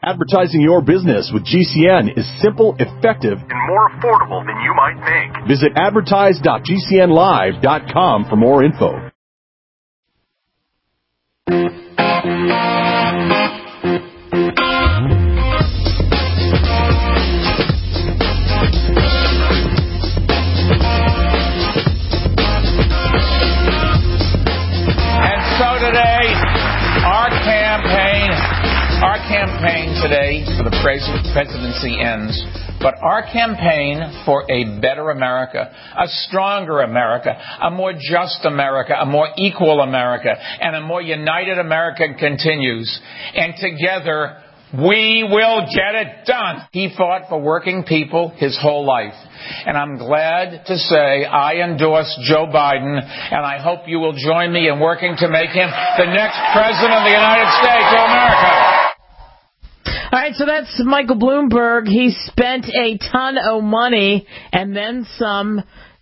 Advertising your business with GCN is simple, effective, and more affordable than you might think. Visit advertise.gcnlive.com for more info. Our campaign today for the presidency ends, but our campaign for a better America, a stronger America, a more just America, a more equal America, and a more united America continues. And together, we will get it done. He fought for working people his whole life. And I'm glad to say I endorse Joe Biden, and I hope you will join me in working to make him the next president of the United States of America. All right, so that's Michael Bloomberg. He spent a ton of money and then some,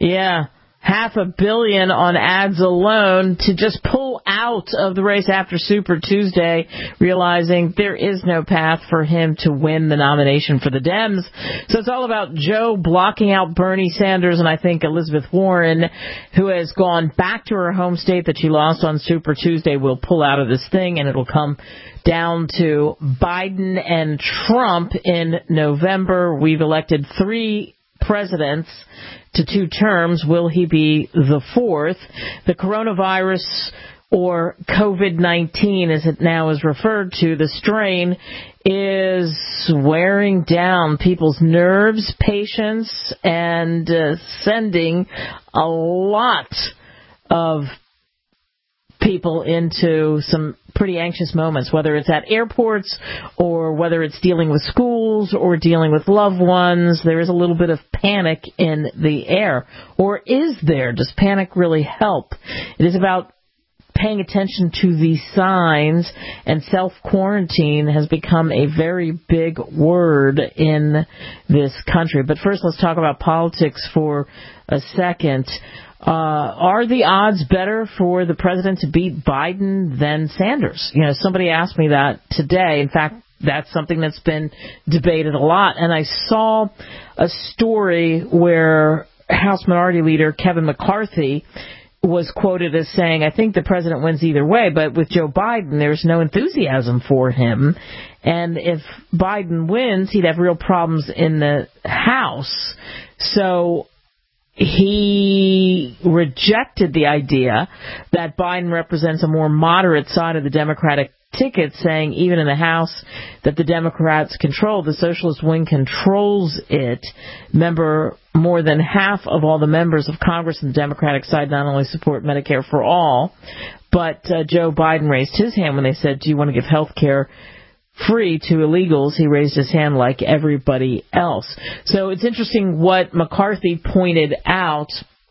$500 million on ads alone to just pull out of the race after Super Tuesday, realizing there is no path for him to win the nomination for the Dems. So it's all about Joe blocking out Bernie Sanders and I think Elizabeth Warren, who has gone back to her home state that she lost on Super Tuesday, will pull out of this thing, and it'll come down to Biden and Trump in November. We've elected 3 presidents to 2 terms. Will he be the 4th? The coronavirus, or COVID-19 as it now is referred to, the strain, is wearing down people's nerves, patience, and sending a lot of people into some pretty anxious moments, whether it's at airports or whether it's dealing with schools or dealing with loved ones. There is a little bit of panic in the air. Or is there? Does panic really help? It is about paying attention to the signs, and self-quarantine has become a very big word in this country. But first, let's talk about politics for a second. Are the odds better for the president to beat Biden than Sanders? Somebody asked me that today. In fact, that's something that's been debated a lot. And I saw a story where House Minority Leader Kevin McCarthy was quoted as saying, I think the president wins either way, but with Joe Biden, there's no enthusiasm for him. And if Biden wins, he'd have real problems in the House. So he rejected the idea that Biden represents a more moderate side of the Democratic ticket, saying even in the House that the Democrats control, the socialist wing controls it. Remember, more than half of all the members of Congress on the Democratic side not only support Medicare for all, but Joe Biden raised his hand when they said, do you want to give health care free to illegals? He raised his hand like everybody else. So it's interesting what McCarthy pointed out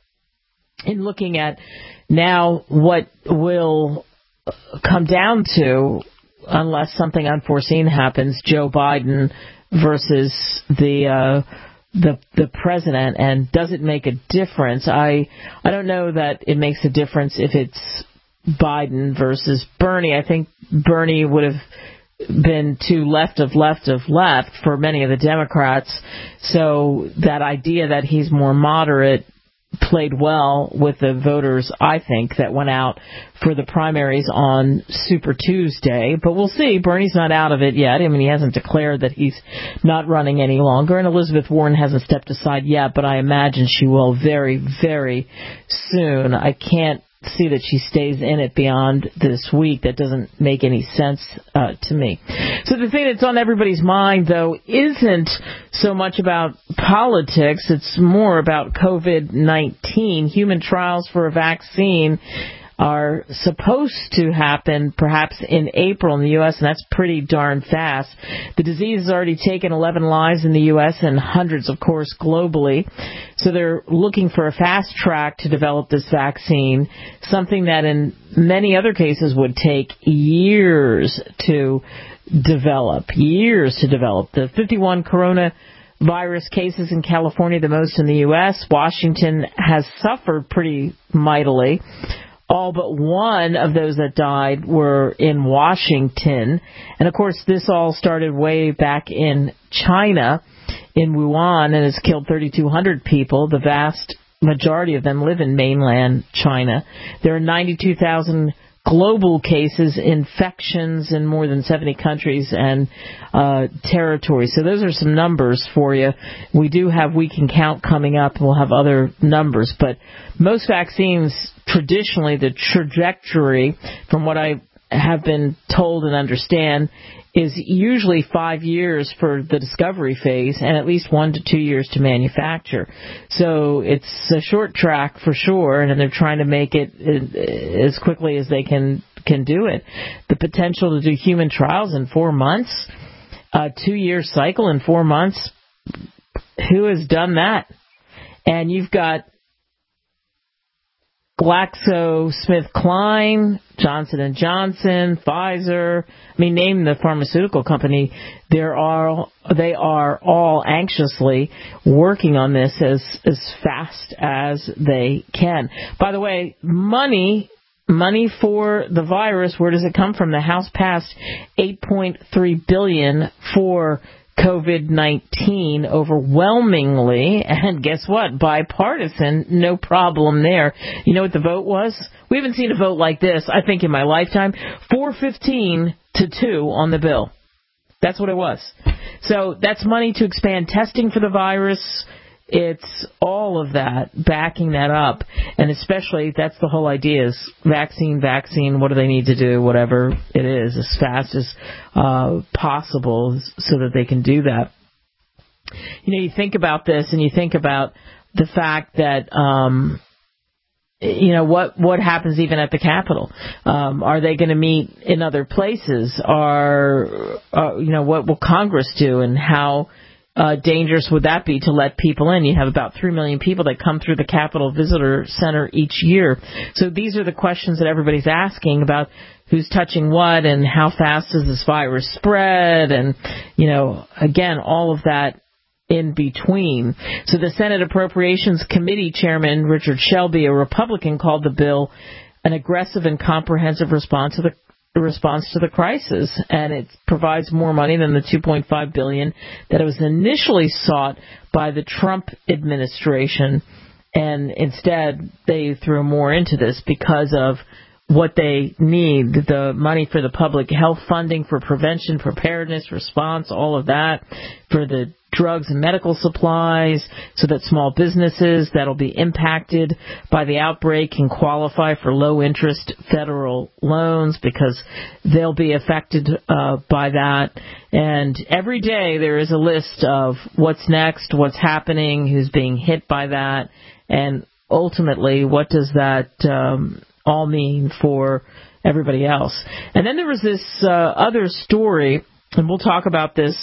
in looking at now what will come down to, unless something unforeseen happens, Joe Biden versus the president, and does it make a difference? I don't know that it makes a difference if it's Biden versus Bernie. I think Bernie would have been too left of left for many of the Democrats. So that idea that he's more moderate played well with the voters, I think, that went out for the primaries on Super Tuesday. But we'll see. Bernie's not out of it yet. I mean, he hasn't declared that he's not running any longer. And Elizabeth Warren hasn't stepped aside yet, but I imagine she will very, very soon. I can't see that she stays in it beyond this week. That doesn't make any sense to me. So the thing that's on everybody's mind, though, isn't so much about politics. It's more about COVID-19. Human trials for a vaccine are supposed to happen perhaps in April in the U.S., and that's pretty darn fast. The disease has already taken 11 lives in the U.S. and hundreds, of course, globally. So they're looking for a fast track to develop this vaccine, something that in many other cases would take years to develop. The 51 coronavirus cases in California, the most in the U.S. Washington has suffered pretty mightily. All but one of those that died were in Washington. And, of course, this all started way back in China, in Wuhan, and has killed 3,200 people. The vast majority of them live in mainland China. There are 92,000 global cases, infections in more than 70 countries and territories. So those are some numbers for you. We do have We Can Count coming up, and we'll have other numbers. But most vaccines, traditionally, the trajectory, from what I have been told and understand, is usually 5 years for the discovery phase and at least 1 to 2 years to manufacture. So it's a short track for sure, and they're trying to make it as quickly as they can do it. The potential to do human trials in 4 months, a 2-year cycle in 4 months, who has done that? And you've got GlaxoSmithKline, Johnson & Johnson, Pfizer. I mean, name the pharmaceutical company. They are all anxiously working on this as fast as they can. By the way, money for the virus, where does it come from? The House passed $8.3 billion for COVID-19 overwhelmingly, and guess what? Bipartisan, no problem there. You know what the vote was? We haven't seen a vote like this, I think, in my lifetime. 415 to 2 on the bill. That's what it was. So that's money to expand testing for the virus. It's all of that, backing that up. And especially, that's the whole idea, is vaccine, what do they need to do, whatever it is, as fast as possible so that they can do that. You know, you think about this and you think about the fact that, what happens even at the Capitol? Are they going to meet in other places? What will Congress do, and how dangerous would that be to let people in? You have about 3 million people that come through the Capitol Visitor Center each year. So these are the questions that everybody's asking about who's touching what and how fast does this virus spread, and, again, all of that in between. So the Senate Appropriations Committee Chairman Richard Shelby, a Republican, called the bill an aggressive and comprehensive response to the crisis, and it provides more money than the $2.5 billion that it was initially sought by the Trump administration, and instead they threw more into this because of what they need, the money for the public health funding, for prevention, preparedness, response, all of that, for the drugs and medical supplies, so that small businesses that'll be impacted by the outbreak can qualify for low-interest federal loans because they'll be affected by that. And every day there is a list of what's next, what's happening, who's being hit by that, and ultimately what does that all mean for everybody else. And then there was this other story, and we'll talk about this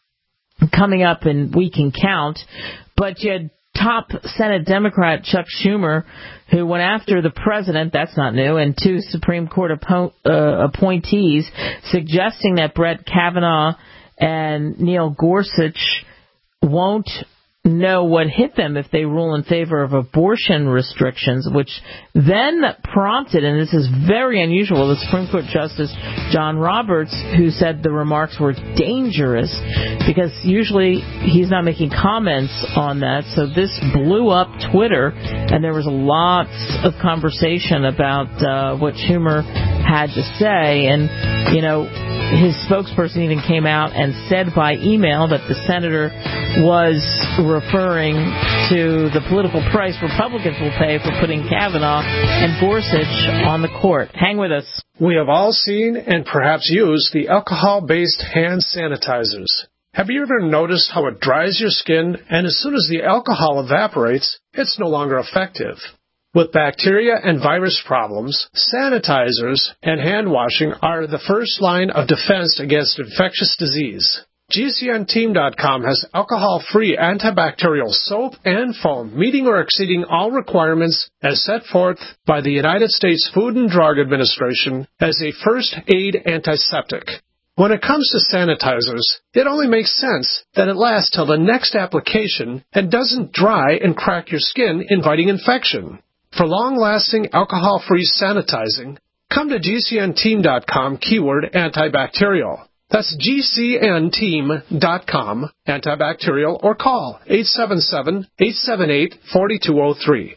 coming up in We Can Count, but you had top Senate Democrat Chuck Schumer, who went after the president, that's not new, and 2 Supreme Court appointees, suggesting that Brett Kavanaugh and Neil Gorsuch won't know what hit them if they rule in favor of abortion restrictions, which then prompted, and this is very unusual, the Supreme Court Justice John Roberts, who said the remarks were dangerous, because usually he's not making comments on that. So this blew up Twitter, and there was lots of conversation about what Schumer had to say. And, his spokesperson even came out and said by email that the senator was referring to the political price Republicans will pay for putting Kavanaugh and Gorsuch on the court. Hang with us. We have all seen and perhaps used the alcohol-based hand sanitizers. Have you ever noticed how it dries your skin, and as soon as the alcohol evaporates, it's no longer effective? With bacteria and virus problems, sanitizers and hand washing are the first line of defense against infectious disease. GCNteam.com has alcohol-free antibacterial soap and foam, meeting or exceeding all requirements as set forth by the United States Food and Drug Administration as a first aid antiseptic. When it comes to sanitizers, it only makes sense that it lasts till the next application and doesn't dry and crack your skin, inviting infection. For long-lasting alcohol-free sanitizing, come to GCNteam.com, keyword antibacterial. That's GCNteam.com, antibacterial, or call 877-878-4203.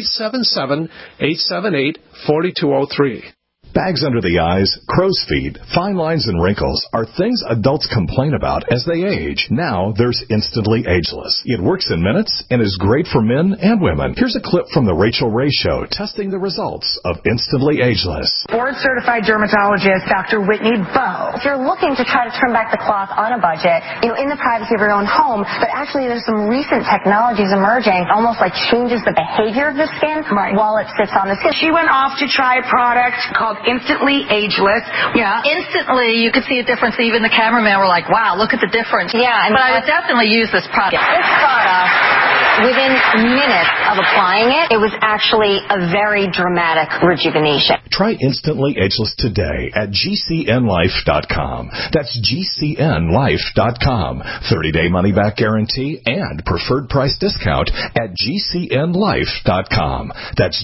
877-878-4203. Bags under the eyes, crow's feet, fine lines, and wrinkles are things adults complain about as they age. Now there's Instantly Ageless. It works in minutes and is great for men and women. Here's a clip from The Rachel Ray Show testing the results of Instantly Ageless. Board-certified dermatologist Dr. Whitney Bowe. If you're looking to try to trim back the cloth on a budget, in the privacy of your own home, but actually there's some recent technologies emerging, almost like changes the behavior of the skin while it sits on the skin. She went off to try a product called Instantly Ageless. Yeah. Instantly, you could see a difference. Even the cameraman were like, wow, look at the difference. Yeah. But I would definitely use this product. This product, within minutes of applying it, it was actually a very dramatic rejuvenation. Try Instantly Ageless today at GCNlife.com. That's GCNlife.com. 30-day money-back guarantee and preferred price discount at GCNlife.com. That's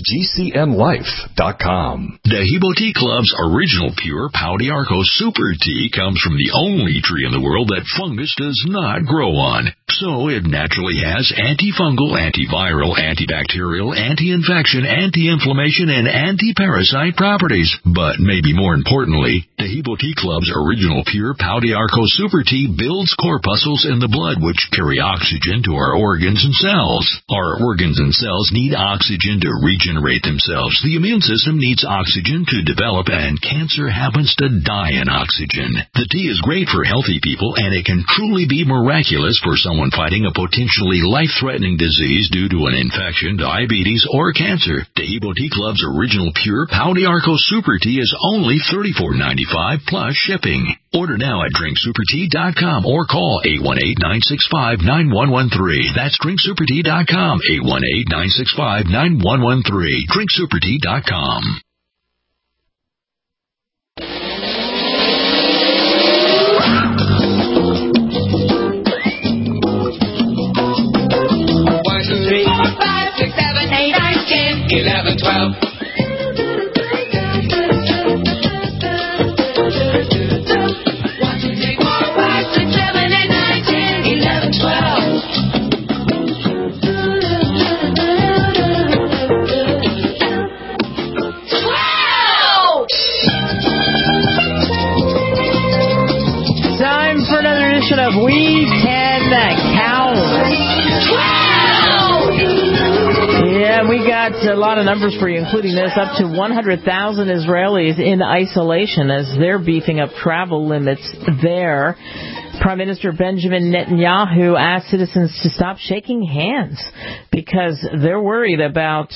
GCNlife.com. Dehibo Tea Club's original pure Pau d'Arco Super Tea comes from the only tree in the world that fungus does not grow on. So it naturally has antifungal, antiviral, antibacterial, anti-infection, anti-inflammation, and anti-parasite properties. But maybe more importantly, Dehibo Tea Club's original pure Pau d'Arco Super Tea builds corpuscles in the blood which carry oxygen to our organs and cells. Our organs and cells need oxygen to regenerate themselves. The immune system needs oxygen to develop, and cancer happens to die in oxygen. The tea is great for healthy people, and it can truly be miraculous for someone fighting a potentially life-threatening disease due to an infection, diabetes, or cancer. Dehibo Tea Club's original pure Pau d'Arco Super Tea is only $34.95 plus shipping. Order now at drinksupertea.com or call 818-965-9113. That's drinksupertea.com, 818-965-9113. drinksupertea.com. One, two, three, four, 5, 6, 7, 8, 9, 10, 11, 12. Of We Can Count. Yeah, we got a lot of numbers for you, including this. Up to 100,000 Israelis in isolation as they're beefing up travel limits there. Prime Minister Benjamin Netanyahu asked citizens to stop shaking hands because they're worried about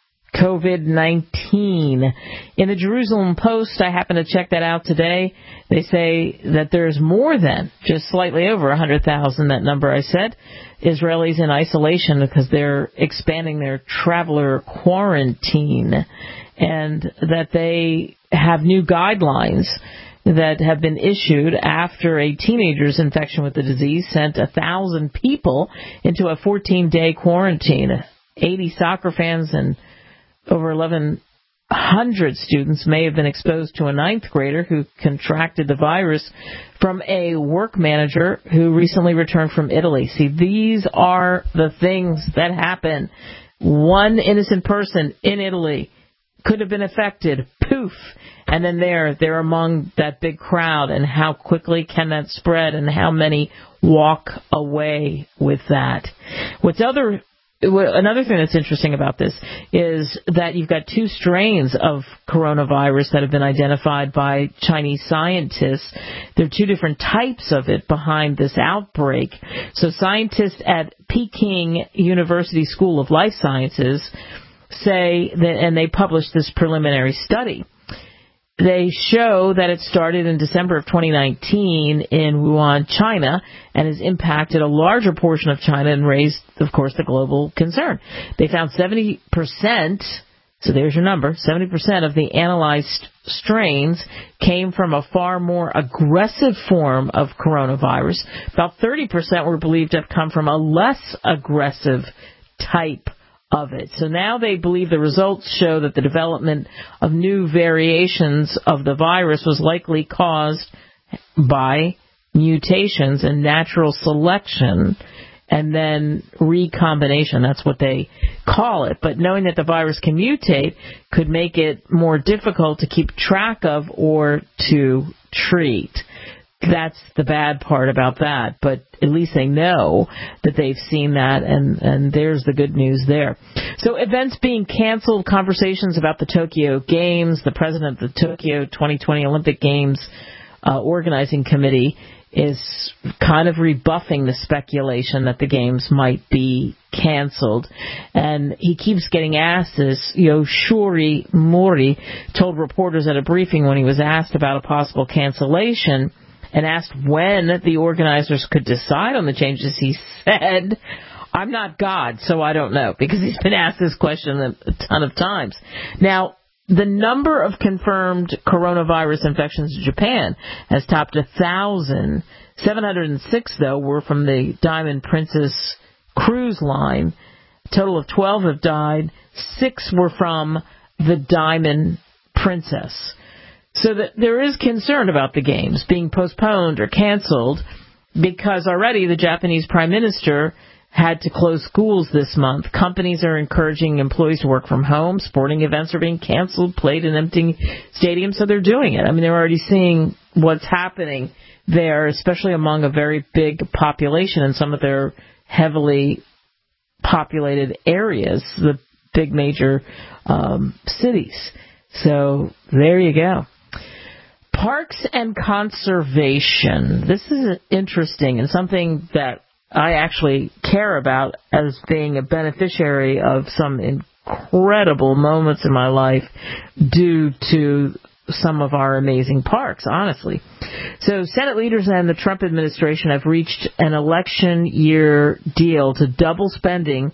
COVID-19. In the Jerusalem Post, I happened to check that out today. They say that there's more than just slightly over 100,000, that number I said, Israelis in isolation because they're expanding their traveler quarantine, and that they have new guidelines that have been issued after a teenager's infection with the disease sent 1,000 people into a 14-day quarantine. 80 soccer fans and over 1,100 students may have been exposed to a ninth grader who contracted the virus from a work manager who recently returned from Italy. See, these are the things that happen. One innocent person in Italy could have been affected. Poof. And then they're among that big crowd. And how quickly can that spread? And how many walk away with that? Another thing that's interesting about this is that you've got two strains of coronavirus that have been identified by Chinese scientists. There are two different types of it behind this outbreak. So scientists at Peking University School of Life Sciences say that, and they published this preliminary study. They show that it started in December of 2019 in Wuhan, China, and has impacted a larger portion of China and raised, of course, the global concern. They found 70%, so there's your number, 70% of the analyzed strains came from a far more aggressive form of coronavirus. About 30% were believed to have come from a less aggressive type of it. So now they believe the results show that the development of new variations of the virus was likely caused by mutations and natural selection and then recombination. That's what they call it. But knowing that the virus can mutate could make it more difficult to keep track of or to treat. That's the bad part about that, but at least they know that they've seen that, and there's the good news there. So events being canceled, conversations about the Tokyo Games, the president of the Tokyo 2020 Olympic Games organizing committee is kind of rebuffing the speculation that the games might be canceled. And he keeps getting asked this. Yoshiri Mori told reporters at a briefing when he was asked about a possible cancellation and asked when the organizers could decide on the changes, he said, "I'm not God, so I don't know," because he's been asked this question a ton of times. Now, the number of confirmed coronavirus infections in Japan has topped 1,000. 706, though, were from the Diamond Princess cruise line. A total of 12 have died. 6 were from the Diamond Princess. So that there is concern about the games being postponed or canceled because already the Japanese Prime Minister had to close schools this month. Companies are encouraging employees to work from home. Sporting events are being canceled, played in empty stadiums, so they're doing it. I mean, they're already seeing what's happening there, especially among a very big population in some of their heavily populated areas, the big major cities. So there you go. Parks and conservation. This is interesting and something that I actually care about as being a beneficiary of some incredible moments in my life due to some of our amazing parks, honestly. So Senate leaders and the Trump administration have reached an election year deal to double spending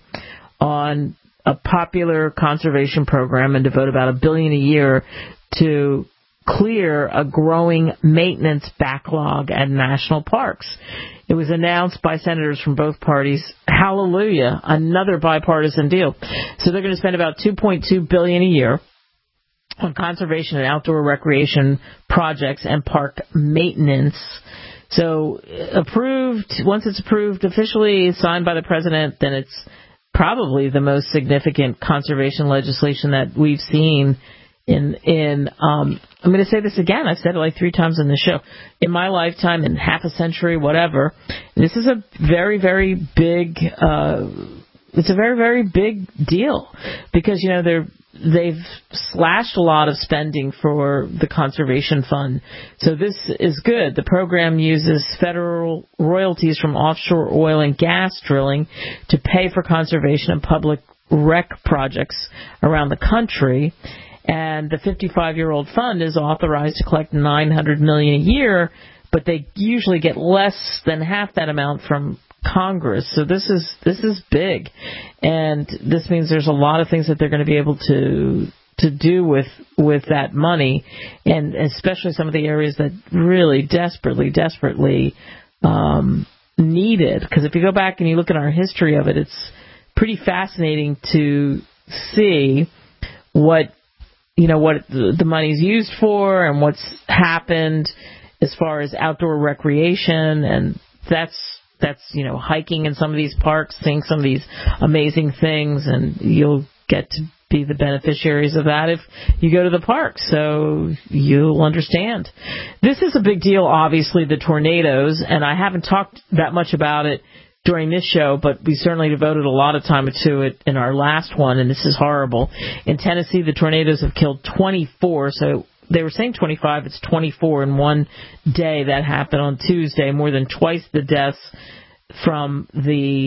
on a popular conservation program and devote about $1 billion a year to clear a growing maintenance backlog at national parks. It was announced by senators from both parties. Hallelujah, another bipartisan deal. So they're going to spend about $2.2 billion a year on conservation and outdoor recreation projects and park maintenance. So once it's approved officially, signed by the president, then it's probably the most significant conservation legislation that we've seen I'm going to say this again. I've said it like 3 times in the show. In my lifetime, in half a century, whatever, this is a very, very big, it's a very, very big deal because, they've slashed a lot of spending for the conservation fund. So this is good. The program uses federal royalties from offshore oil and gas drilling to pay for conservation and public rec projects around the country. And the 55-year-old fund is authorized to collect $900 million a year, but they usually get less than half that amount from Congress. So this is big, and this means there's a lot of things that they're going to be able to do with that money, and especially some of the areas that really desperately needed. Because if you go back and you look at our history of it, it's pretty fascinating to see what the money's used for and what's happened as far as outdoor recreation, and that's hiking in some of these parks, seeing some of these amazing things, and you'll get to be the beneficiaries of that if you go to the park, so you'll understand. This is a big deal, obviously, the tornadoes, and I haven't talked that much about it during this show, but we certainly devoted a lot of time to it in our last one, and this is horrible. In Tennessee, the tornadoes have killed 24, so they were saying 25, it's 24 in one day. That happened on Tuesday, more than twice the deaths from the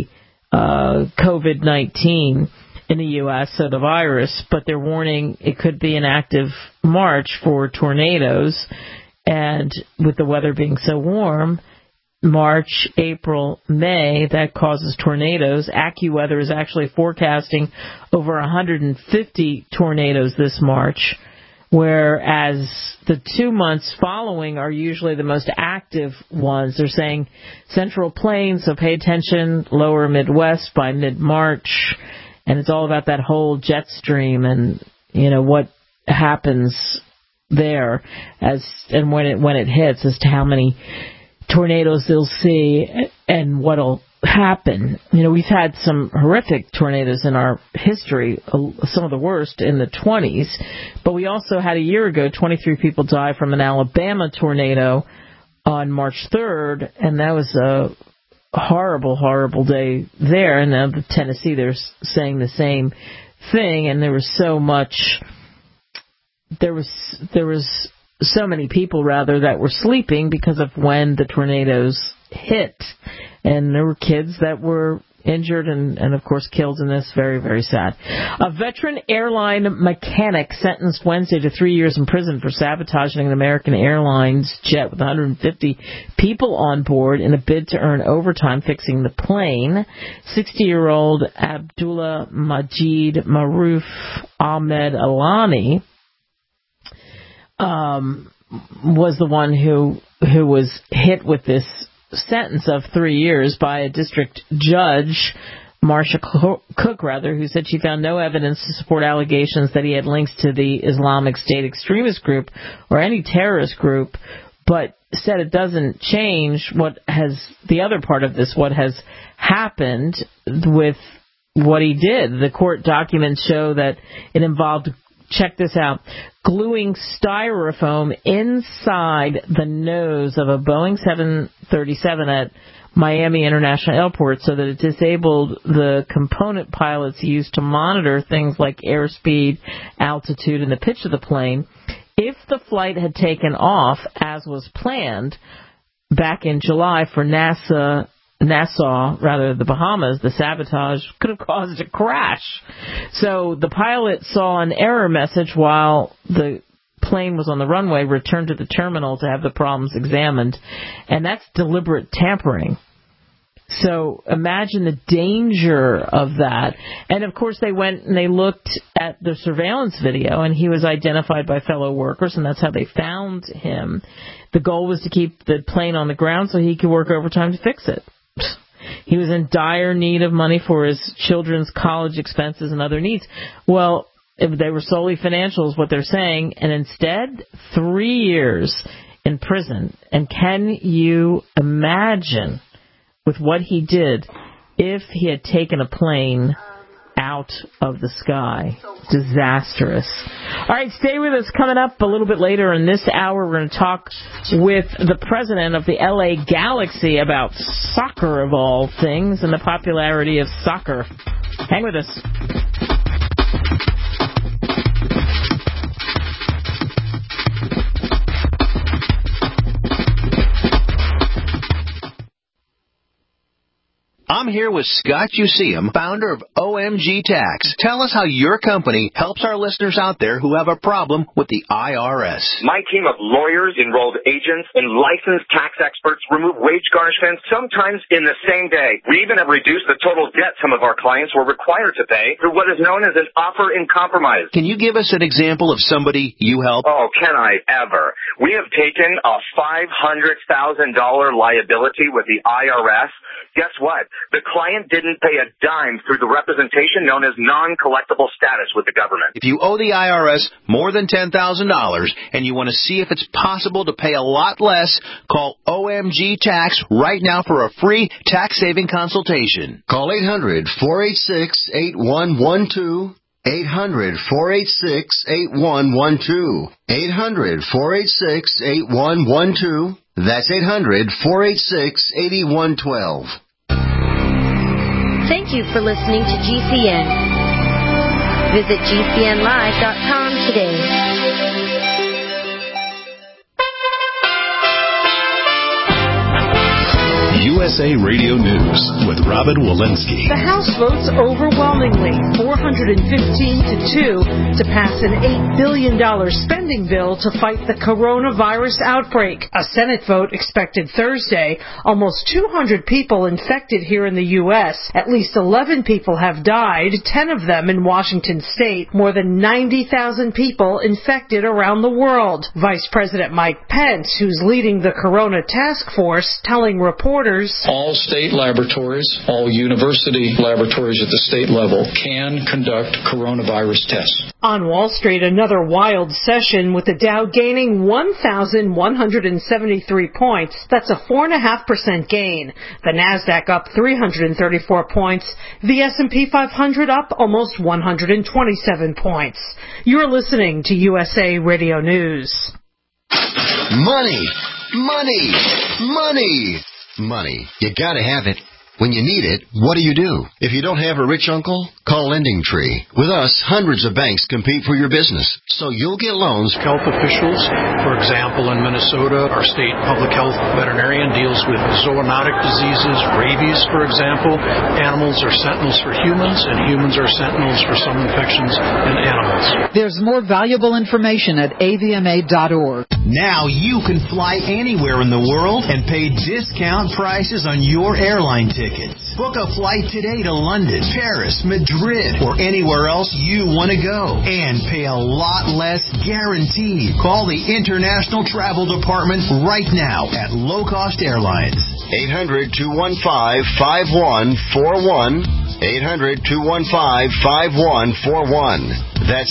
COVID-19 in the U.S., so the virus, but they're warning it could be an active March for tornadoes, and with the weather being so warm, March, April, May, that causes tornadoes. AccuWeather is actually forecasting over 150 tornadoes this March, whereas the 2 months following are usually the most active ones. They're saying Central Plains, so pay attention, lower Midwest by mid-March, And it's all about that whole jet stream and, what happens there and when it hits as to how many tornadoes they'll see and what'll happen. We've had some horrific tornadoes in our history, some of the worst in the 20s, but we also had a year ago 23 people die from an Alabama tornado on March 3rd, and that was a horrible, horrible day there. And now Tennessee, they're saying the same thing, and there was so many people that were sleeping because of when the tornadoes hit. And there were kids that were injured and of course killed in this. Very, very sad. A veteran airline mechanic sentenced Wednesday to 3 years in prison for sabotaging an American Airlines jet with 150 people on board in a bid to earn overtime fixing the plane. 60-year-old Abdullah Majid Maruf Ahmed Alani was the one who was hit with this sentence of 3 years by a district judge, Marsha Cook, who said she found no evidence to support allegations that he had links to the Islamic State extremist group or any terrorist group, but said it doesn't change what has happened with what he did. The court documents show that it involved, check this out, gluing styrofoam inside the nose of a Boeing 737 at Miami International Airport so that it disabled the component pilots used to monitor things like airspeed, altitude, and the pitch of the plane. If the flight had taken off, as was planned back in July for Nassau, the Bahamas, the sabotage could have caused a crash. So the pilot saw an error message while the plane was on the runway, returned to the terminal to have the problems examined, and that's deliberate tampering. So imagine the danger of that. And of course they went and they looked at the surveillance video, and he was identified by fellow workers, and that's how they found him. The goal was to keep the plane on the ground so he could work overtime to fix it. He was in dire need of money for his children's college expenses and other needs. Well, if they were solely financial is what they're saying, and instead 3 years in prison. And can you imagine with what he did if he had taken a plane out of the sky? Disastrous. All right, stay with us. Coming up a little bit later in this hour, we're going to talk with the president of the LA Galaxy about soccer of all things and the popularity of soccer. Hang with us. I'm here with Scott Useum, founder of OMG Tax. Tell us how your company helps our listeners out there who have a problem with the IRS. My team of lawyers, enrolled agents, and licensed tax experts remove wage garnishments sometimes in the same day. We even have reduced the total debt some of our clients were required to pay through what is known as an offer in compromise. Can you give us an example of somebody you help? Oh, can I ever? We have taken a $500,000 liability with the IRS. Guess what? The client didn't pay a dime through the representation known as non-collectible status with the government. If you owe the IRS more than $10,000 and you want to see if it's possible to pay a lot less, call OMG Tax right now for a free tax-saving consultation. Call 800-486-8112. 800-486-8112. 800-486-8112. That's 800-486-8112. Thank you for listening to GCN. Visit GCNlive.com today. USA Radio News with Robin Walensky. The House votes overwhelmingly, 415-2, to pass an $8 billion spending bill to fight the coronavirus outbreak. A Senate vote expected Thursday. Almost 200 people infected here in the U.S. At least 11 people have died, 10 of them in Washington state. More than 90,000 people infected around the world. Vice President Mike Pence, who's leading the Corona Task Force, telling reporters All state laboratories, all university laboratories at the state level can conduct coronavirus tests. On Wall Street, another wild session with the Dow gaining 1,173 points. That's a 4.5% gain. The Nasdaq up 334 points. The S&P 500 up almost 127 points. You're listening to USA Radio News. Money, money, money, money. You gotta have it. When you need it, what do? If you don't have a rich uncle, call Lending Tree. With us, hundreds of banks compete for your business, so you'll get loans. Health officials, for example, in Minnesota, our state public health veterinarian deals with zoonotic diseases, rabies, for example. Animals are sentinels for humans, and humans are sentinels for some infections in animals. There's more valuable information at avma.org. Now you can fly anywhere in the world and pay discount prices on your airline tickets. Book a flight today to London, Paris, Madrid, or anywhere else you want to go. And pay a lot less guaranteed. Call the International Travel Department right now at Low Cost Airlines. 800-215-5141. 800-215-5141. That's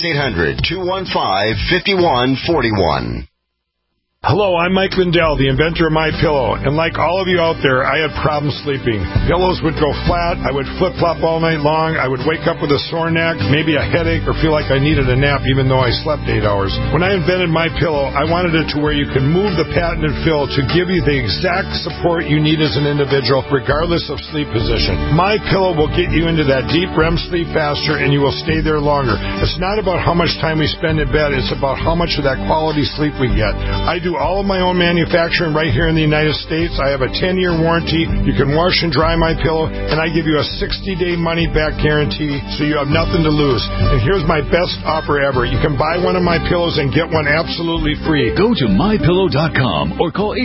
800-215-5141. Hello, I'm Mike Lindell, the inventor of MyPillow, and like all of you out there, I had problems sleeping. Pillows would go flat, I would flip-flop all night long, I would wake up with a sore neck, maybe a headache, or feel like I needed a nap even though I slept 8 hours. When I invented MyPillow, I wanted it to where you can move the patented fill to give you the exact support you need as an individual, regardless of sleep position. MyPillow will get you into that deep REM sleep faster, and you will stay there longer. It's not about how much time we spend in bed, it's about how much of that quality sleep we get. I do all of my own manufacturing right here in the United States. I have a 10-year warranty. You can wash and dry MyPillow, and I give you a 60-day money-back guarantee, so you have nothing to lose. And here's my best offer ever. You can buy one of my pillows and get one absolutely free. Go to MyPillow.com or call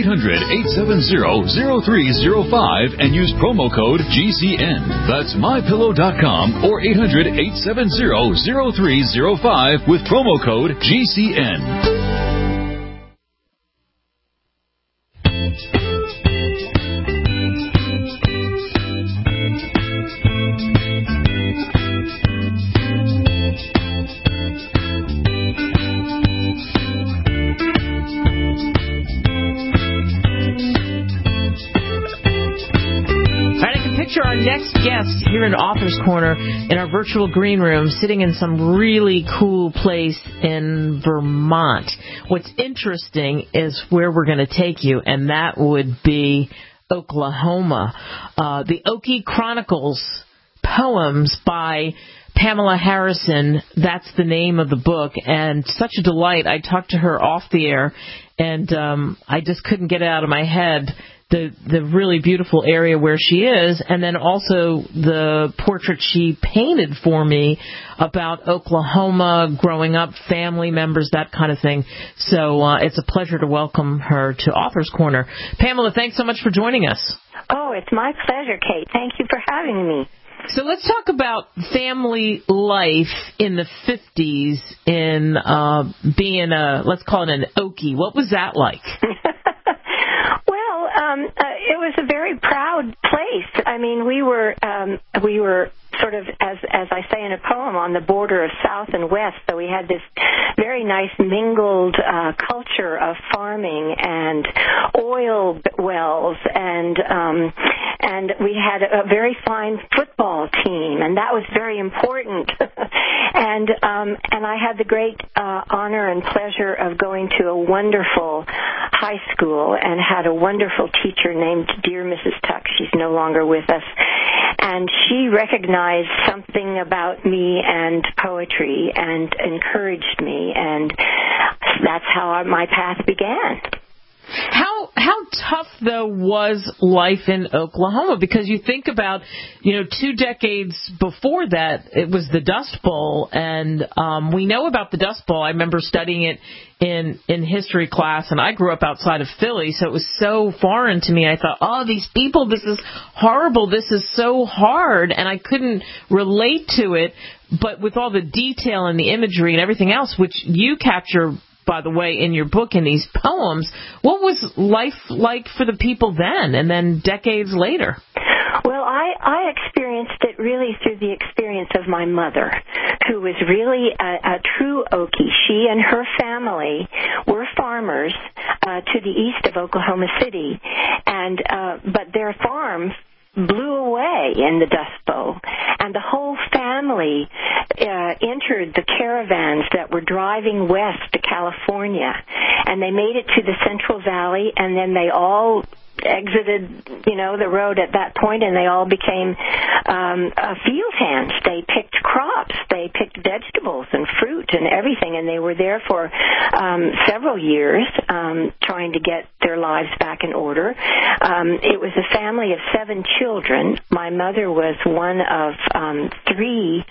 800-870-0305 and use promo code GCN. That's MyPillow.com or 800-870-0305 with promo code GCN. Our next guest here in Author's Corner in our virtual green room, sitting in some really cool place in Vermont. What's interesting is where we're going to take you, and that would be Oklahoma. The Okie Chronicles poems by Pamela Harrison, that's the name of the book, and such a delight. I talked to her off the air, and I just couldn't get it out of my head. The really beautiful area where she is, and then also the portrait she painted for me about Oklahoma, growing up, family members, that kind of thing. So it's a pleasure to welcome her to Author's Corner. Pamela, thanks so much for joining us. Oh, it's my pleasure, Kate. Thank you for having me. So let's talk about family life in the 50s in being let's call it an Okie. What was that like? It was a very proud place. I mean, we were sort of, as I say in a poem, on the border of South and West. So we had this very nice mingled culture of farming and oil wells, and we had a very fine football team, and that was very important. and I had the great honor and pleasure of going to a wonderful high school and had a wonderful teacher named Dear Mrs. Tuck. She's no longer with us. And she recognized something about me and poetry and encouraged me, and that's how my path began. How tough, though, was life in Oklahoma? Because you think about, 2 decades before that, it was the Dust Bowl, and we know about the Dust Bowl. I remember studying it in history class, and I grew up outside of Philly, so it was so foreign to me. I thought, oh, these people, this is horrible, this is so hard, and I couldn't relate to it. But with all the detail and the imagery and everything else, which you capture by the way, in your book, in these poems. What was life like for the people then and then decades later? Well, I experienced it really through the experience of my mother, who was really a true Okie. She and her family were farmers to the east of Oklahoma City, and but their farm blew away in the Dust Bowl, and the whole family entered the caravans that were driving west to California, and they made it to the Central Valley, and then they all exited, the road at that point, and they all became field hands. They picked crops, they picked vegetables and fruit and everything, and they were there for several years trying to get their lives back in order. It was a family of 7 children. My mother was one of 3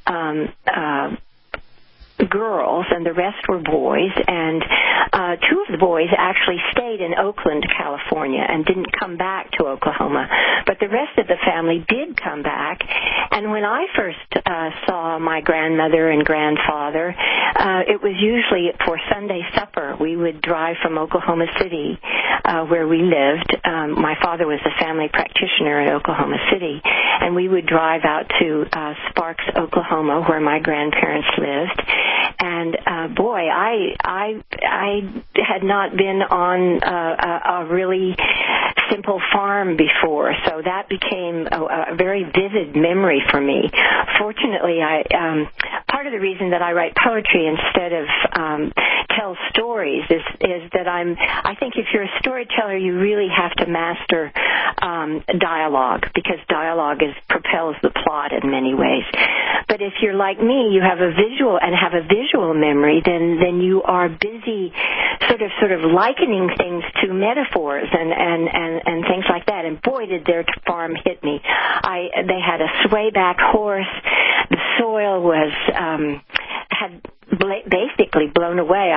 girls, and the rest were boys, and 2 of the boys actually stayed in Oakland, California, and didn't come back to Oklahoma, but the rest of the family did come back. And when I first saw my grandmother and grandfather, it was usually for Sunday supper. We would drive from Oklahoma City, where we lived. My father was a family practitioner in Oklahoma City, and we would drive out to Sparks, Oklahoma, where my grandparents lived. And boy, I had not been on a really simple farm before, so that became a very vivid memory for me. Fortunately, part of the reason that I write poetry instead of tell stories is that I think if you're a storyteller, you really have to master dialogue, because dialogue propels the plot in many ways. But if you're like me, you have a visual memory, then you are busy sort of likening things to metaphors and things like that. And boy, did their farm hit me. They had a swayback horse. The soil was had basically blown away.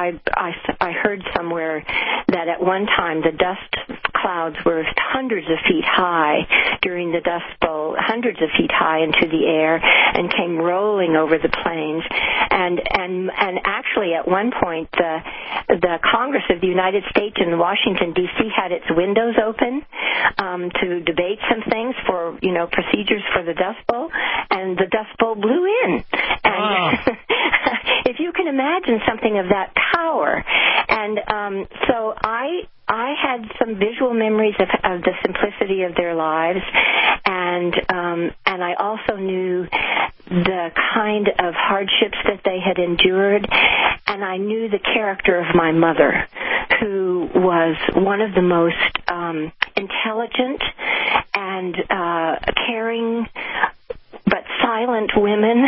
I heard somewhere that at one time the dust clouds were hundreds of feet high during the Dust Bowl, hundreds of feet high into the air, and came rolling over the plains. And actually, at one point, the Congress of the United States in Washington D.C. had its windows open to debate some things for procedures for the Dust Bowl, and the Dust Bowl blew in. And if you can imagine something of that power, and so I had some visual memories of the simplicity of their lives, and I also knew the kind of hardships that they had endured, and I knew the character of my mother, who was one of the most intelligent and caring but silent women.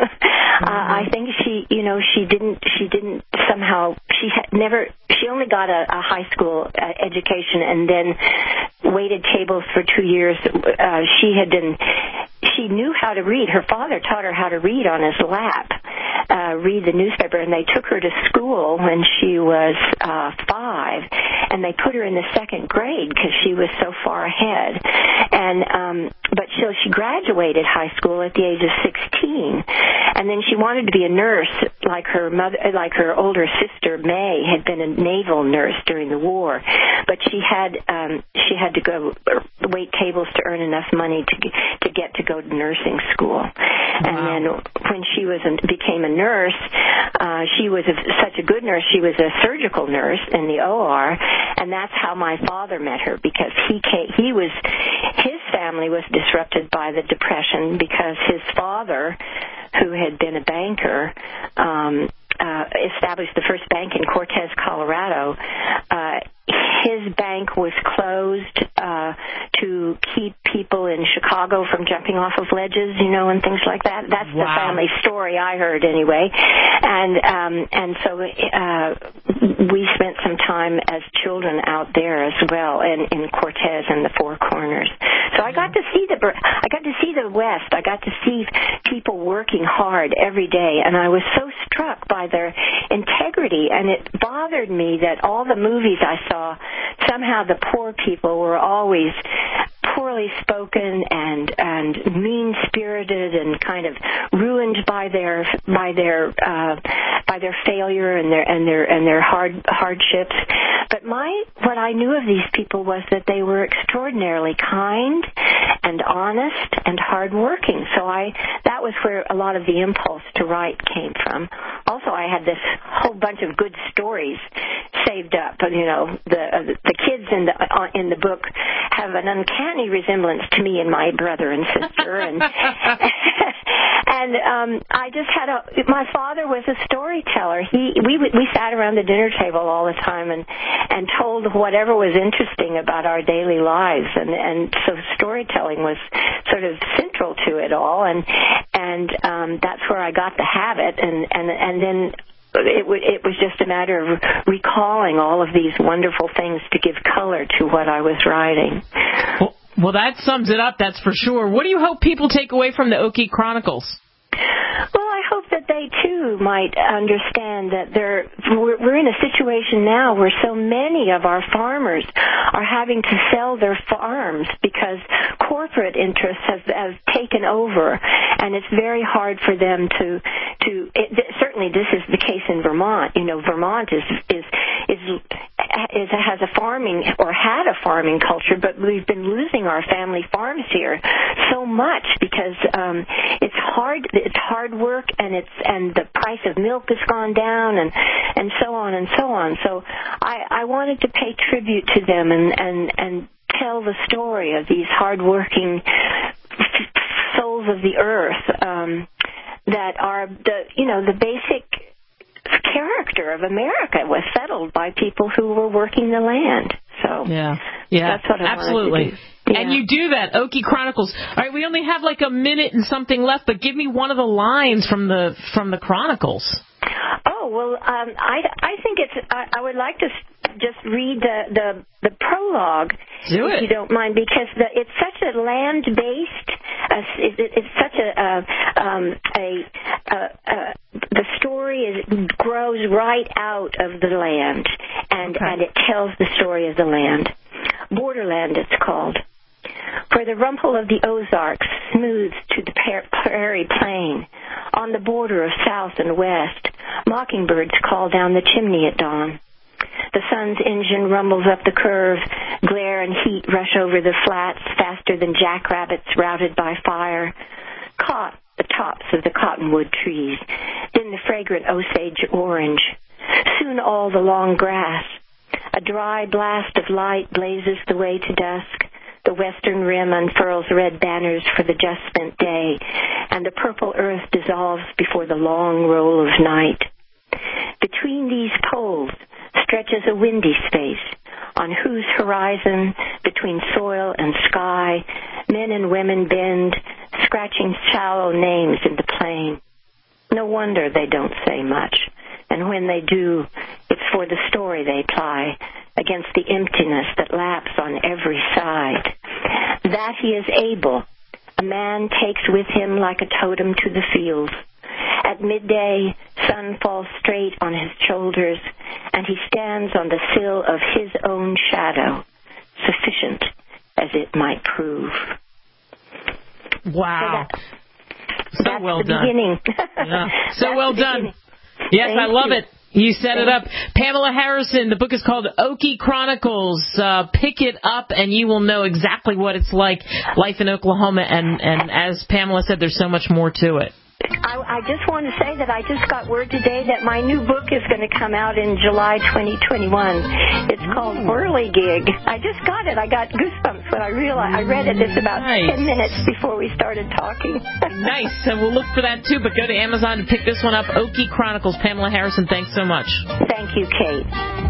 I think she didn't somehow, she only got a high school education and then waited tables for 2 years. She knew how to read. Her father taught her how to read on his lap, read the newspaper, and they took her to school when she was 5, and they put her in the 2nd grade because she was so far ahead. And but so she graduated high school at the age of 16, and then she wanted to be a nurse, like her mother, like her older sister May had been a naval nurse during the war, but she had to go wait tables to earn enough money to get to go to nursing school. And then when she became a nurse, she was such a good nurse. She was a surgical nurse in the OR, and that's how my father met her, because his family was disrupted by the Depression because his father, who had been a banker, established the first bank in Cortez, Colorado. His bank was closed to keep people in Chicago from jumping off of ledges, and things like that. That's the family story I heard anyway. And so we spent some time as children out there as well, in Cortez and the Four Corners. So I got to see the West. I got to see people working hard every day, and I was so struck by their integrity, and it bothered me that all the movies I saw, somehow the poor people were always poorly spoken and mean-spirited and kind of ruined by their failure and their hardships. But what I knew of these people was that they were extraordinarily kind and honest and hardworking. So that was where a lot of the impulse to write came from. Also, I had this whole bunch of good stories saved up. The kids in the book have an uncanny resemblance to me and my brother and sister, and I just had my father was a storyteller. We sat around the dinner table all the time and told whatever was interesting about our daily lives, and so storytelling was sort of central to it all, and that's where I got the habit, and then it was just a matter of recalling all of these wonderful things to give color to what I was writing. Well, that sums it up, that's for sure. What do you hope people take away from the Okie Chronicles? Well, I hope that they, too, might understand that we're in a situation now where so many of our farmers are having to sell their farms because corporate interests have taken over, and it's very hard for them to certainly this is the case in Vermont. Vermont has a farming or had a farming culture, but we've been losing our family farms here so much because it's hard work, and the price of milk has gone down, and so on and so on. So I wanted to pay tribute to them and tell the story of these hardworking souls of the earth that are the basic character of America was settled by people who were working the land. So yeah, that's what I absolutely. wanted to do. Yeah. And you do that, Okie Chronicles. All right, we only have like a minute and something left, but give me one of the lines from the Chronicles. Oh, well, I think I would like to just read the prologue, if you don't mind, because it's such a land-based. It's such the story grows right out of the land, and it tells the story of the land. Borderland, it's called. Where the rumple of the Ozarks smooths to the prairie plain, on the border of south and west, mockingbirds call down the chimney at dawn. The sun's engine rumbles up the curve, glare and heat rush over the flats faster than jackrabbits routed by fire. Caught the tops of the cottonwood trees, then the fragrant Osage orange, soon all the long grass. A dry blast of light blazes the way to dusk. The western rim unfurls red banners for the just spent day, and the purple earth dissolves before the long roll of night. Between these poles stretches a windy space, on whose horizon, between soil and sky, men and women bend, scratching shallow names in the plain. No wonder they don't say much, and when they do, it's for the story they ply against the emptiness that laps on every side. That he is able, a man takes with him like a totem to the field. At midday, sun falls straight on his shoulders, and he stands on the sill of his own shadow, sufficient as it might prove. Wow. So well done. Beginning. Yeah. So well done. Yes, I love it. You set it up. Pamela Harrison, the book is called Okie Chronicles. Pick it up and you will know exactly what it's like, life in Oklahoma. And as Pamela said, there's so much more to it. I just want to say that I just got word today that my new book is going to come out in July 2021. It's called Whirligig. I just got it. I got goosebumps when I realized I read it. It's about 10 minutes before we started talking. Nice. And we'll look for that too, but go to Amazon to pick this one up. Okie Chronicles. Pamela Harrison, thanks so much. Thank you, Kate.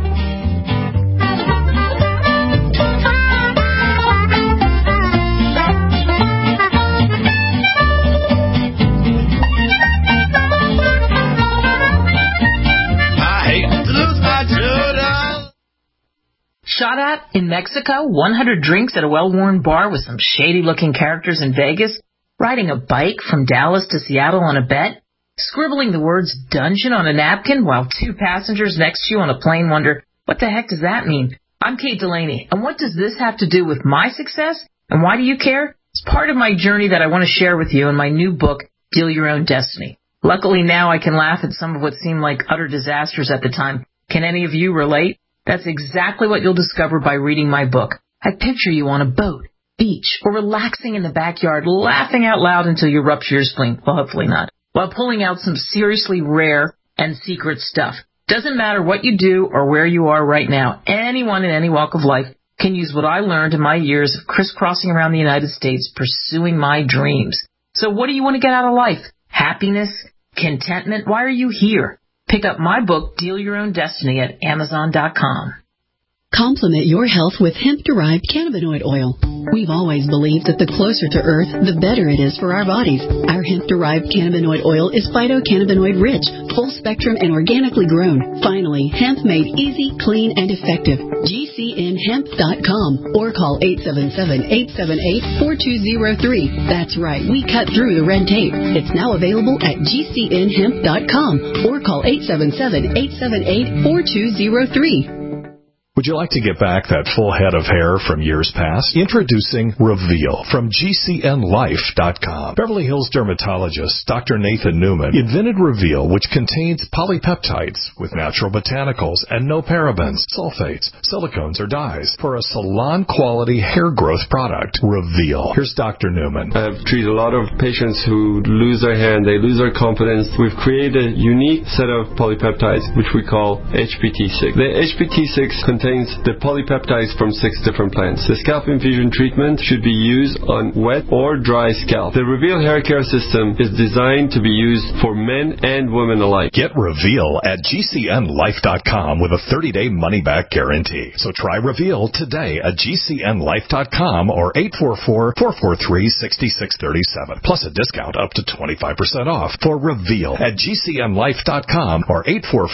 Shot at in Mexico, 100 drinks at a well-worn bar with some shady-looking characters in Vegas, riding a bike from Dallas to Seattle on a bet, scribbling the words dungeon on a napkin while two passengers next to you on a plane wonder, what the heck does that mean? I'm Kate Delaney, and what does this have to do with my success? And why do you care? It's part of my journey that I want to share with you in my new book, Deal Your Own Destiny. Luckily now I can laugh at some of what seemed like utter disasters at the time. Can any of you relate? That's exactly what you'll discover by reading my book. I picture you on a boat, beach, or relaxing in the backyard, laughing out loud until you rupture your spleen. Well, hopefully not. While pulling out some seriously rare and secret stuff. Doesn't matter what you do or where you are right now. Anyone in any walk of life can use what I learned in my years of crisscrossing around the United States pursuing my dreams. So what do you want to get out of life? Happiness? Contentment? Why are you here? Pick up my book, Deal Your Own Destiny, at Amazon.com. Complement your health with hemp-derived cannabinoid oil. We've always believed that the closer to Earth, the better it is for our bodies. Our hemp-derived cannabinoid oil is phytocannabinoid-rich, full-spectrum, and organically grown. Finally, hemp made easy, clean, and effective. GCNhemp.com or call 877-878-4203. That's right, we cut through the red tape. It's now available at GCNhemp.com or call 877-878-4203. Would you like to get back that full head of hair from years past? Introducing Reveal from GCNlife.com. Beverly Hills dermatologist Dr. Nathan Newman invented Reveal, which contains polypeptides with natural botanicals and no parabens, sulfates, silicones, or dyes for a salon-quality hair growth product. Reveal. Here's Dr. Newman. I've treated a lot of patients who lose their hair and they lose their confidence. We've created a unique set of polypeptides, which we call HPT6. The HPT6 contains the polypeptides from 6 different plants. The scalp infusion treatment should be used on wet or dry scalp. The Reveal hair care system is designed to be used for men and women alike. Get Reveal at GCNlife.com with a 30-day money-back guarantee. So try Reveal today at GCNlife.com or 844-443-6637. Plus a discount up to 25% off for Reveal at GCNlife.com or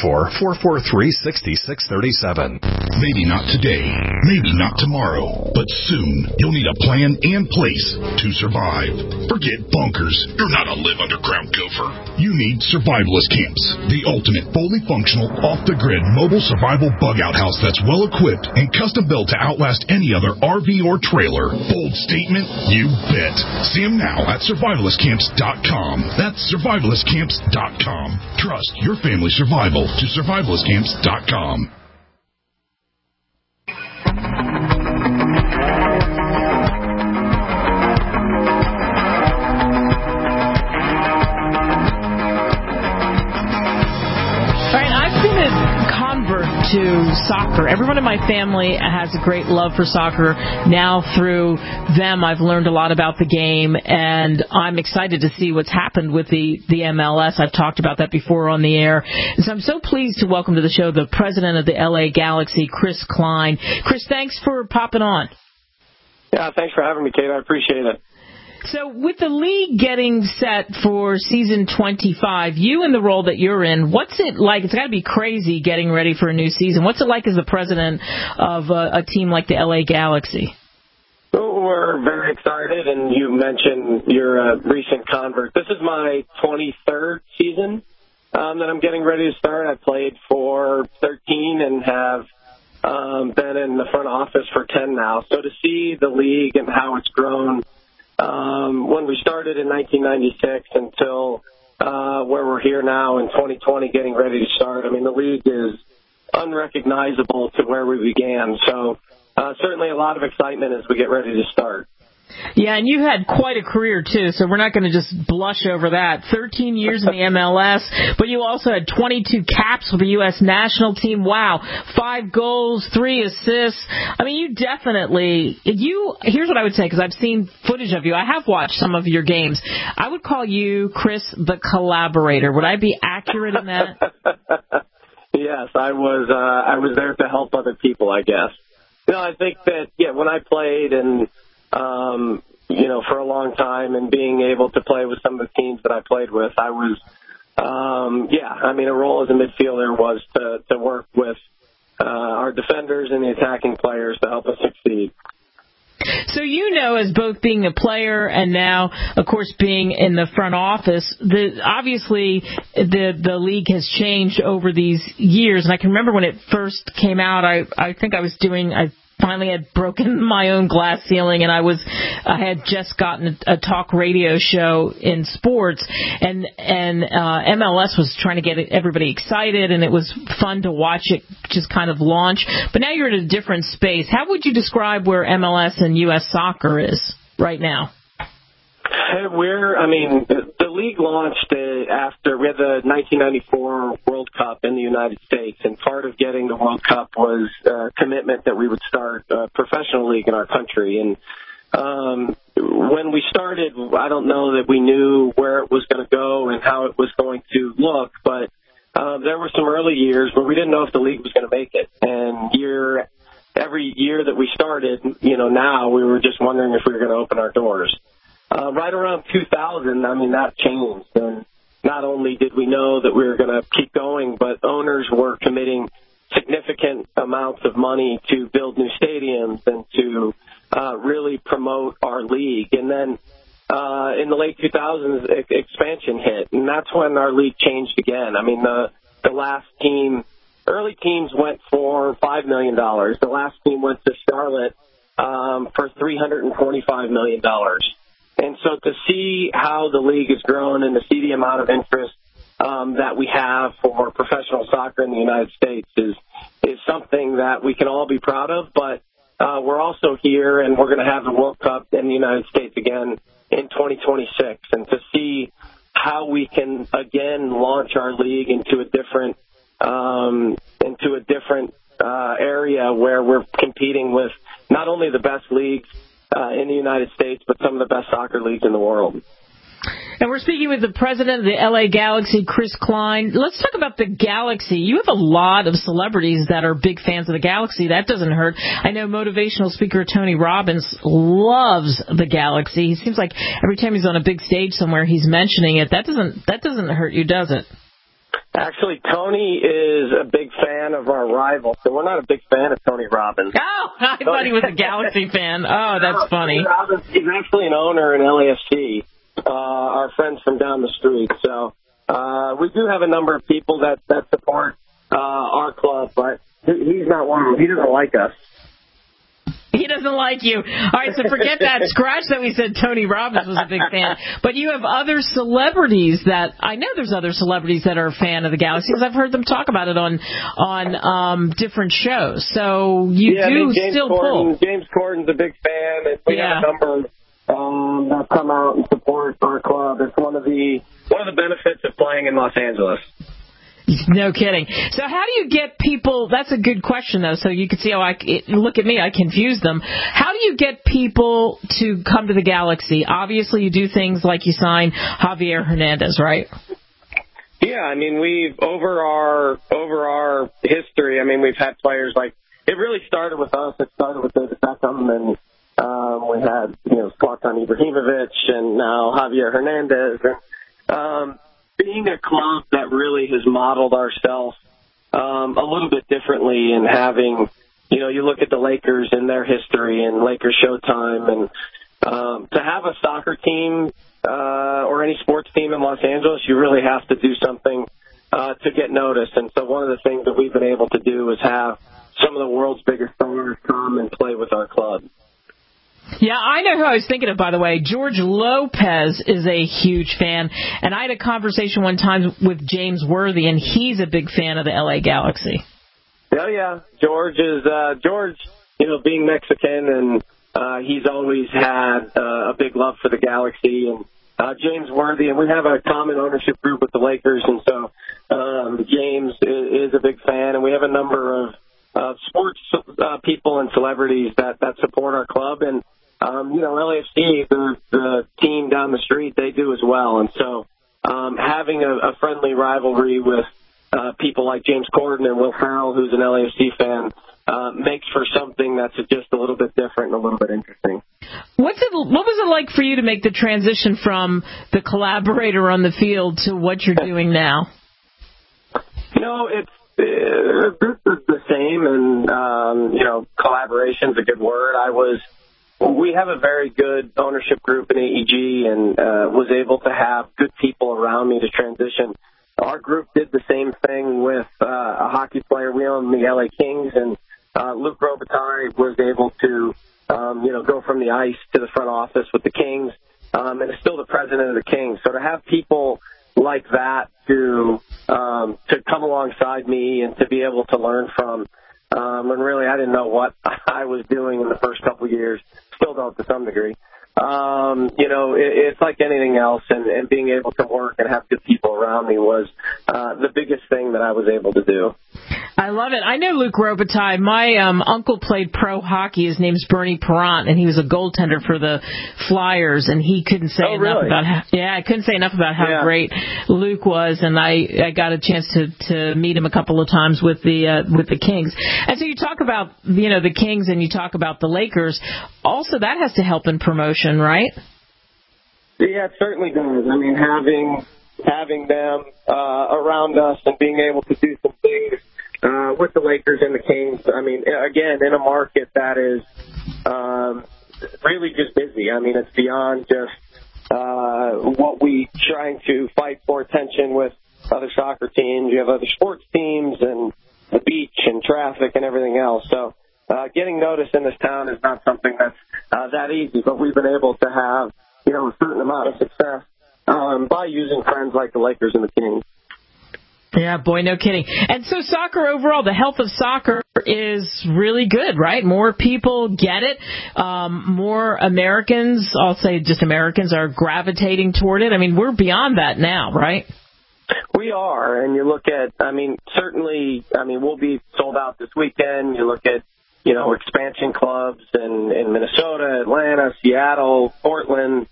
844-443-6637. Maybe not today, maybe not tomorrow, but soon you'll need a plan and place to survive. Forget bunkers. You're not a live underground gopher. You need survivalist camps, the ultimate fully functional, off-the-grid mobile survival bug-out house that's well-equipped and custom-built to outlast any other RV or trailer. Bold statement? You bet. See them now at survivalistcamps.com. That's survivalistcamps.com. Trust your family's survival to survivalistcamps.com. To soccer. Everyone in my family has a great love for soccer. Now through them, I've learned a lot about the game, and I'm excited to see what's happened with the MLS. I've talked about that before on the air. And so I'm so pleased to welcome to the show the president of the LA Galaxy, Chris Klein. Chris, thanks for popping on. Yeah, thanks for having me, Kate. I appreciate it. So with the league getting set for season 25, you in the role that you're in, what's it like? It's got to be crazy getting ready for a new season. What's it like as the president of a team like the LA Galaxy? We're very excited, and you mentioned you're a recent convert. This is my 23rd season that I'm getting ready to start. I played for 13 and have been in the front office for 10 now. So to see the league and how it's grown when we started in 1996 until where we're here now in 2020 getting ready to start. I mean, the league is unrecognizable to where we began. So certainly a lot of excitement as we get ready to start. Yeah, and you've had quite a career, too, so we're not going to just blush over that. 13 years in the MLS, but you also had 22 caps with the U.S. national team. Wow. 5 goals, 3 assists. I mean, you definitely, here's what I would say, because I've seen footage of you. I have watched some of your games. I would call you, Chris, the collaborator. Would I be accurate in that? Yes, I was there to help other people, I guess. No, I think that, when I played and for a long time and being able to play with some of the teams that I played with, I was, a role as a midfielder was to work with our defenders and the attacking players to help us succeed. So as both being a player and now, of course, being in the front office, obviously the league has changed over these years. And I can remember when it first came out, I think I was doing finally had broken my own glass ceiling, and I had just gotten a talk radio show in sports, and MLS was trying to get everybody excited, and it was fun to watch it just kind of launch. But now you're at a different space. How would you describe where MLS and U.S. soccer is right now? The league launched after we had the 1994 World Cup in the United States, and part of getting the World Cup was a commitment that we would start a professional league in our country. And when we started, I don't know that we knew where it was going to go and how it was going to look, but there were some early years where we didn't know if the league was going to make it. And every year that we started, now we were just wondering if we were going to open our doors. Right around 2000, that changed. And not only did we know that we were going to keep going, but owners were committing significant amounts of money to build new stadiums and to really promote our league. And then in the late 2000s, expansion hit, and that's when our league changed again. The last team, early teams went for $5 million. The last team went to Charlotte for $325 million. And so to see how the league has grown and to see the amount of interest that we have for professional soccer in the United States is something that we can all be proud of. But we're also here, and we're going to have the World Cup in the United States again in 2026. And to see how we can again launch our league into a different area where we're competing with not only the best leagues in the United States, but some of the best soccer leagues in the world. And we're speaking with the president of the LA Galaxy, Chris Klein. Let's talk about the Galaxy. You have a lot of celebrities that are big fans of the Galaxy. That doesn't hurt. I know motivational speaker Tony Robbins loves the Galaxy. He seems like every time he's on a big stage somewhere, he's mentioning it. That doesn't hurt you, does it? Actually, Tony is a big fan of our rival, so we're not a big fan of Tony Robbins. Oh, I thought he was a Galaxy fan. Oh, that's funny. Tony Robbins, he's actually an owner in LAFC, our friends from down the street. So we do have a number of people that support our club, but he's not one of them. He doesn't like us. He doesn't like you. All right, so forget that. Scratch that we said Tony Robbins was a big fan. But you have other celebrities that, I know there's other celebrities that are a fan of the Galaxy, because I've heard them talk about it on different shows. So you still pull. James Corden's a big fan, and we have a number that come out and support our club. It's one of the benefits of playing in Los Angeles. No kidding. So how do you get people, that's a good question, though, so you can see how look at me, I confuse them. How do you get people to come to the Galaxy? Obviously, you do things like you sign Javier Hernandez, right? Yeah, we've, over our history, we've had players like, it really started with us. It started with David Beckham, and we had, Zlatan Ibrahimovic, and now Javier Hernandez. And, being a club that really has modeled ourselves a little bit differently, and having, you look at the Lakers and their history and Lakers Showtime, and to have a soccer team or any sports team in Los Angeles, you really have to do something to get noticed. And so one of the things that we've been able to do is have some of the world's biggest stars come and play with our club. Yeah, I know who I was thinking of, by the way. George Lopez is a huge fan, and I had a conversation one time with James Worthy, and he's a big fan of the LA Galaxy. Oh, yeah. George, being Mexican, and he's always had a big love for the Galaxy, and James Worthy, and we have a common ownership group with the Lakers, and so James is a big fan, and we have a number of sports people and celebrities that support our club, and LAFC, the team down the street, they do as well. And so having a friendly rivalry with people like James Corden and Will Ferrell, who's an LAFC fan, makes for something that's just a little bit different and a little bit interesting. What was it like for you to make the transition from the collaborator on the field to what you're doing now? It's the same, and collaboration's a good word. We have a very good ownership group in AEG, and was able to have good people around me to transition. Our group did the same thing with a hockey player. We own the LA Kings, and Luc Robitaille was able to, go from the ice to the front office with the Kings, and is still the president of the Kings. So to have people like that to come alongside me and to be able to learn from, and really I didn't know what I was doing in the first couple of years, still don't to some degree. It's like anything else, and being able to work and have good people around me was the biggest thing that I was able to do. I love it. I know Luc Robitaille. My uncle played pro hockey. His name's Bernie Parent, and he was a goaltender for the Flyers, and he couldn't say enough about how great Luc was, and I got a chance to meet him a couple of times with the Kings. And so you talk about the Kings, and you talk about the Lakers. Also, that has to help in promotion, right? Yeah, it certainly does. I mean, having them around us and being able to do some things with the Lakers and the Kings. I mean, again, in a market that is really just busy. I mean, it's beyond just what we trying to fight for attention with other soccer teams. You have other sports teams and the beach and traffic and everything else. So getting noticed in this town is not something that's that easy, but we've been able to have, a certain amount of success by using friends like the Lakers and the Kings. Yeah, boy, no kidding. And so soccer overall, the health of soccer is really good, right? More people get it. More Americans, I'll say just Americans, are gravitating toward it. I mean, we're beyond that now, right? We are. And you look at, certainly, we'll be sold out this weekend. You look at, expansion clubs in Minnesota, Atlanta, Seattle, Portland.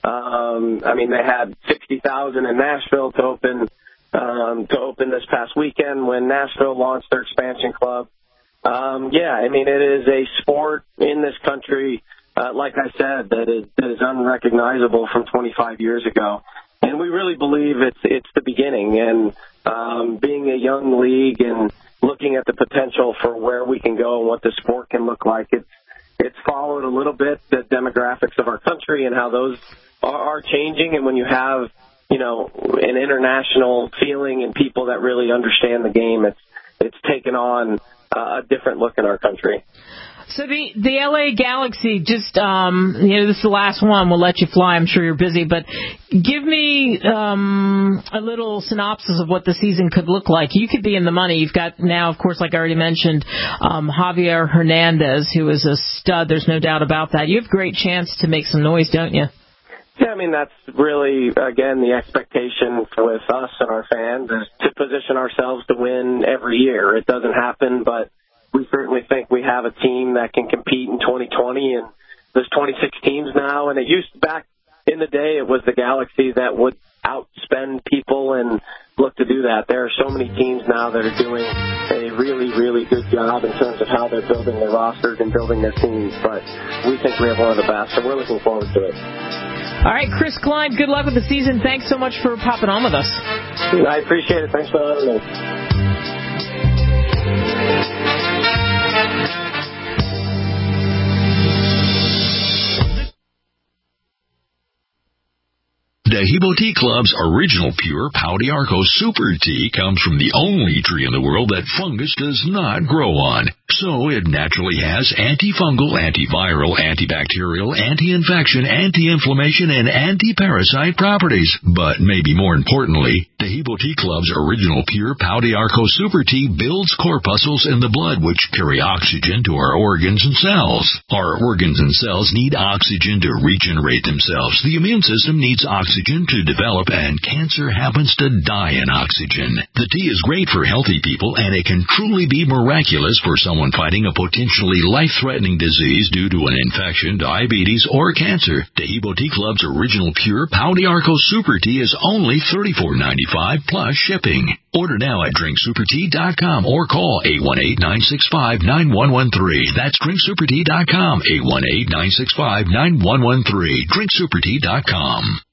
They had 60,000 in Nashville to open this past weekend when Nashville launched their expansion club. It is a sport in this country, like I said, that is unrecognizable from 25 years ago. And we really believe it's the beginning. And being a young league and looking at the potential for where we can go and what the sport can look like, it's followed a little bit the demographics of our country and how those are changing. And when you have an international feeling and people that really understand the game, it's taken on a different look in our country. So the LA Galaxy, just, this is the last one. We'll let you fly. I'm sure you're busy, but give me a little synopsis of what the season could look like. You could be in the money. You've got now, of course, like I already mentioned, Javier Hernandez, who is a stud. There's no doubt about that. You have a great chance to make some noise, don't you? Yeah, that's really, again, the expectation with us and our fans is to position ourselves to win every year. It doesn't happen, but we certainly think we have a team that can compete in 2020, and there's 26 teams now, and it used back in the day it was the Galaxy that would outspend people and look to do that. There are so many teams now that are doing a really, really good job in terms of how they're building their rosters and building their teams, but we think we have one of the best, and we're looking forward to it. All right, Chris Klein, good luck with the season. Thanks so much for popping on with us. I appreciate it. Thanks for having me. Taheebo Tea Club's original pure Pau d'Arco Super Tea comes from the only tree in the world that fungus does not grow on. So it naturally has antifungal, antiviral, antibacterial, anti-infection, anti-inflammation, and anti-parasite properties. But maybe more importantly, Taheebo Tea Club's original pure Pau d'Arco Super Tea builds corpuscles in the blood which carry oxygen to our organs and cells. Our organs and cells need oxygen to regenerate themselves. The immune system needs oxygen to develop, and cancer happens to die in oxygen. The tea is great for healthy people, and it can truly be miraculous for someone fighting a potentially life-threatening disease due to an infection, diabetes, or cancer. Taheebo Tea Club's original pure Pau d'Arco Super Tea is only $34.95 plus shipping. Order now at drinksupertea.com or call 818-965-9113. That's drinksupertea.com, 818-965-9113. drinksupertea.com.